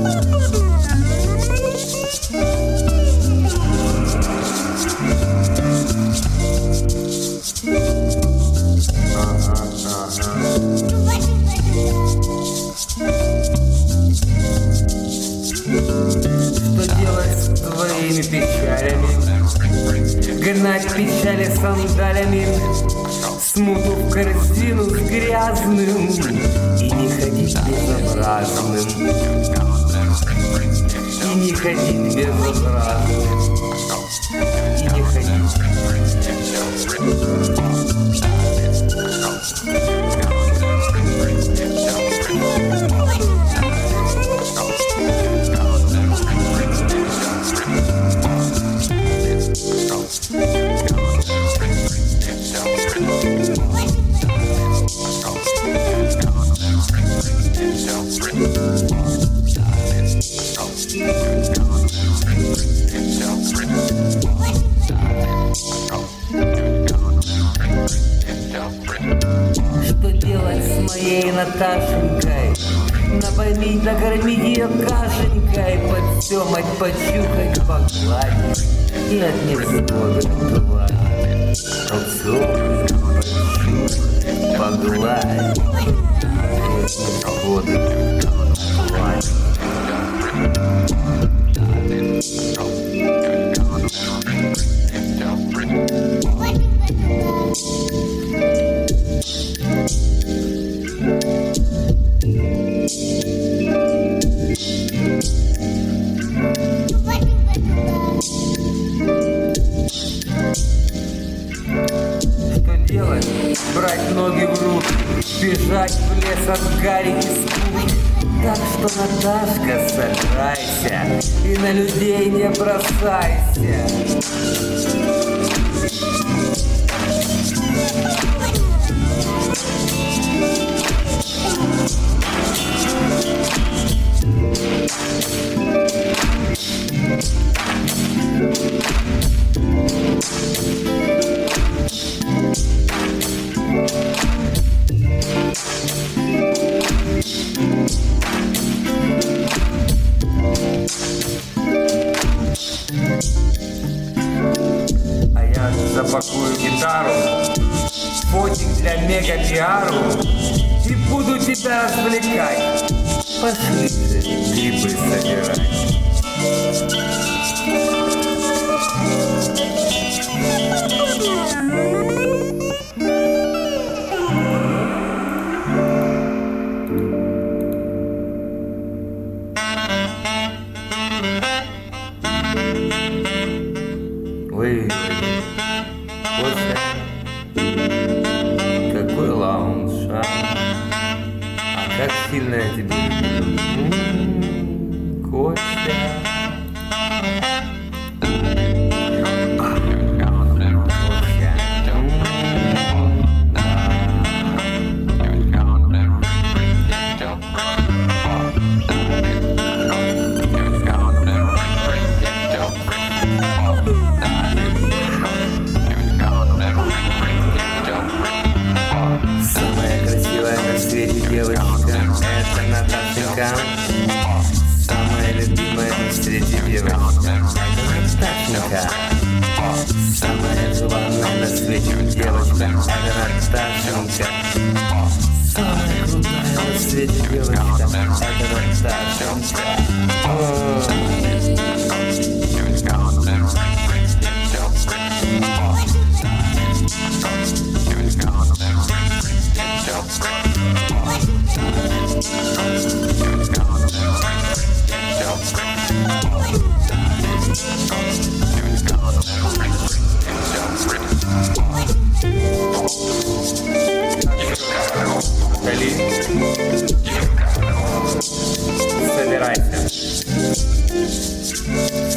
Печалями, гнать печали сандалями, смуту в корзину с грязным и не ходить безобразным, и не ходить безобразным, и не ходить. Что делать с моей Наташенькой? Напоить, накормить ее кашенькой, подсемать, почухать, погладить и от невзгоды отгладить. Подсемать, почухать, погладить и от невзгоды отгладить. Что делать? Брать ноги в руки, бежать в лес от гари и скуки. Так что, Наташка, собирайся и на людей не бросайся. А я запакую гитару, фотик для мега-пиару и буду тебя развлекать. Пошли же грибы собирать. Ой, Костя, какой лаунж, а? А как сильно я тебя люблю, Костя. Девочка, это Наташенька, самая любимая на свете девочка, это Наташенька, самая желанная на свете девочка, это Наташенька, самая крутая на свете девочка, это Наташенька. Собирайся.